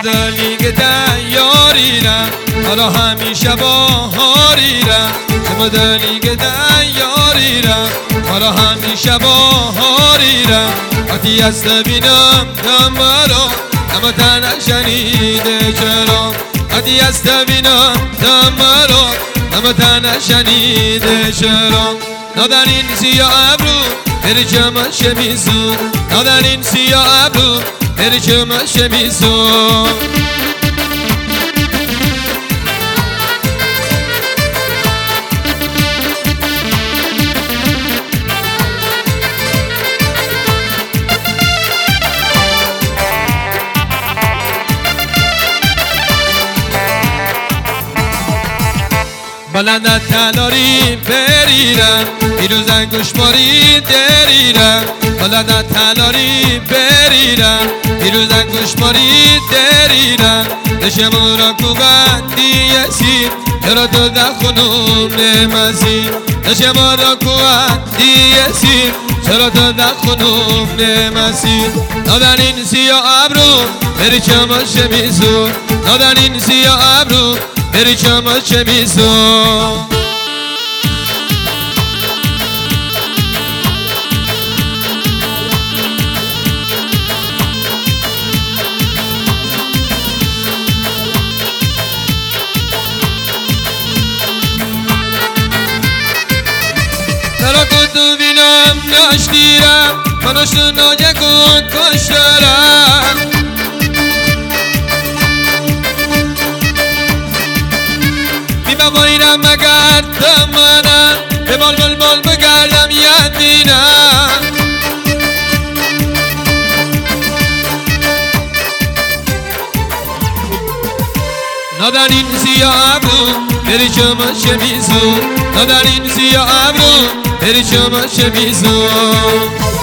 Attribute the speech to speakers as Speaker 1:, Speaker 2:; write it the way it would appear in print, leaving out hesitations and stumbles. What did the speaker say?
Speaker 1: لیگ دیاریرم حالا همیشه باهاریرم چه لیگ دیاریرم حالا همیشه باهاریرم وقتی از ببینم دم برا اما تنها شنیده چرا وقتی از ببینم دم برا اما تنها شنیده چرا نادر این سیاه ابرو بری چمش میزون نادر این سیاه ابرو بری چمش میزون بلند تلاری بریرم دیروز انگوش ماری دریرم بلند تلاری بریرم دیروز انگوش ماری دریرم دشمون را کوبندی سیر چرا تو دخونم نمزی دشمون را کوبندی سیر چرا تو دخونم نمزی نادر این سیاه ابرو بری چمش میزون نادر این سیاه ابرو بری چمش میزون ترا کتو بینم نشتیرم مناشو ناجه کن کشترم بایرم مگر دمانم به بال بال بال بگردم یدینم نادر این سیاه ابرو بری چمش میزون نادر این سیاه ابرو بری چمش میزون